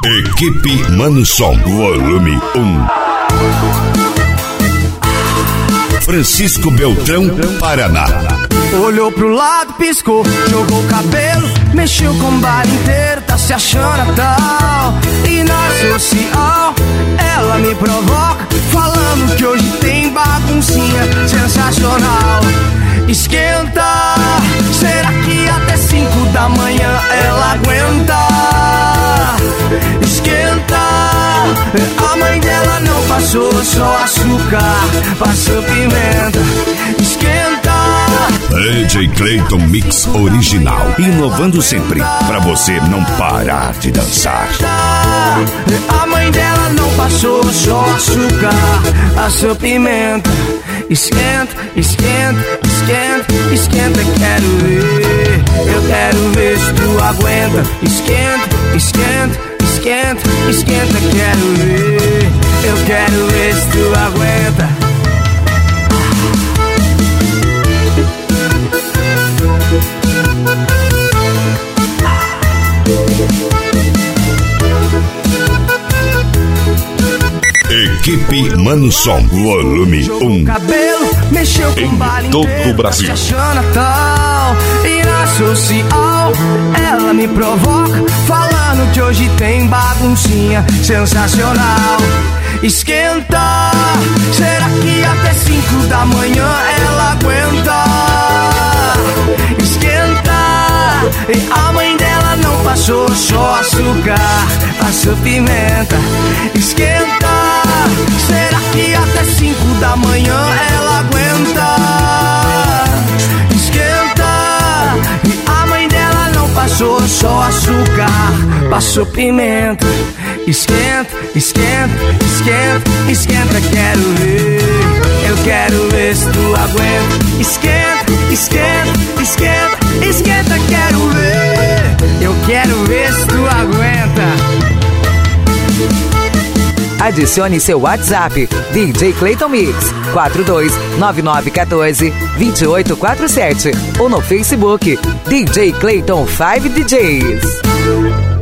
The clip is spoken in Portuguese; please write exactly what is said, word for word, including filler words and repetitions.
Equipe Manson, volume um. Francisco Beltrão, Paraná. Olhou pro lado, piscou, jogou o cabelo, mexeu com o bar inteiro, tá se achando tal. E na social, ela me provoca, falando que hoje tem baguncinha sensacional. Esquenta, será que até cinco da manhã ela aguenta? Esquenta, a mãe dela não passou só açúcar, passou pimenta. Esquenta, D J Clayton Mix Original, inovando sempre, pra você não parar de dançar. A mãe dela não passou só açúcar, passou pimenta. Esquenta, esquenta, esquenta, esquenta, quero ver. Eu quero ver se tu aguenta. Esquenta, esquenta, esquenta, esquenta, quero ver. Eu quero ver se tu aguenta. Equipe Manson, volume um. Cabelo, mexeu com em todo o Brasil. Tá se achando tal. E na social, ela me provoca, falando que hoje tem baguncinha sensacional. Esquenta, será que até cinco da manhã ela aguenta? Esquenta, e a mãe dela não passou só açúcar, passou pimenta. Esquenta, será que até cinco da manhã ela aguenta? Esquenta, e a mãe dela não passou só açúcar, passou pimenta. Esquenta, esquenta, esquenta, esquenta, quero ver. Eu quero ver se tu aguenta. Esquenta, esquenta, esquenta, esquenta, quero ver. Eu quero ver se tu aguenta. Adicione seu WhatsApp D J Clayton Mix quatro dois nove nove um quatro dois oito quatro sete ou no Facebook D J Clayton cinco D Js.